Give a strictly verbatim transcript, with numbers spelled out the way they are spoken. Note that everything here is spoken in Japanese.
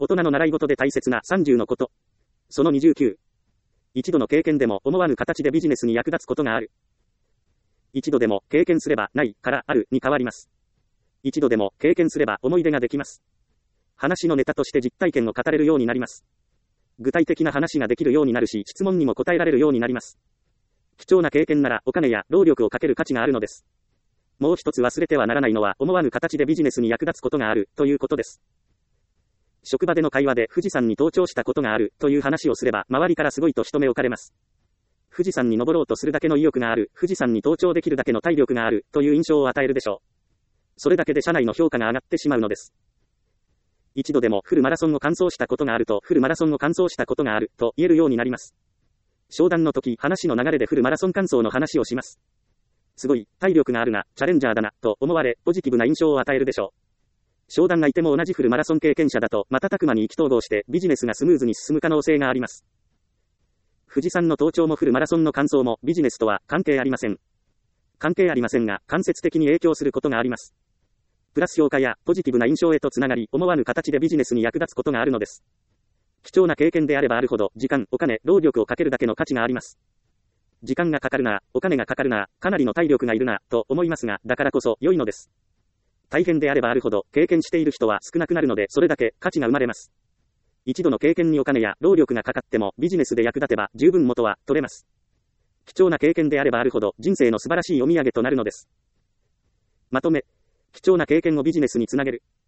大人の習い事で大切なさんじゅうのこと。そのにじゅうきゅう。一度の経験でも思わぬ形でビジネスに役立つことがある。一度でも経験すればないからあるに変わります。一度でも経験すれば思い出ができます。話のネタとして実体験を語れるようになります。具体的な話ができるようになるし、質問にも答えられるようになります。貴重な経験ならお金や労力をかける価値があるのです。もう一つ忘れてはならないのは、思わぬ形でビジネスに役立つことがあるということです。職場での会話で富士山に登頂したことがあるという話をすれば、周りからすごいと一目置かれます。富士山に登ろうとするだけの意欲がある、富士山に登頂できるだけの体力があるという印象を与えるでしょう。それだけで社内の評価が上がってしまうのです。一度でもフルマラソンを完走したことがあると、フルマラソンを完走したことがあると言えるようになります。商談の時、話の流れでフルマラソン完走の話をします。すごい、体力があるな、チャレンジャーだな、と思われ、ポジティブな印象を与えるでしょう。商談相手も同じフルマラソン経験者だと、瞬く間に意気投合してビジネスがスムーズに進む可能性があります。富士山の登頂もフルマラソンの完走もビジネスとは関係ありません。関係ありませんが、間接的に影響することがあります。プラス評価やポジティブな印象へとつながり、思わぬ形でビジネスに役立つことがあるのです。貴重な経験であればあるほど、時間、お金、労力をかけるだけの価値があります。時間がかかるな、お金がかかるな、かなりの体力がいるな、と思いますが、だからこそ良いのです。大変であればあるほど、経験している人は少なくなるので、それだけ価値が生まれます。一度の経験にお金や労力がかかっても、ビジネスで役立てば十分元は取れます。貴重な経験であればあるほど、人生の素晴らしいお土産となるのです。まとめ。貴重な経験をビジネスにつなげる。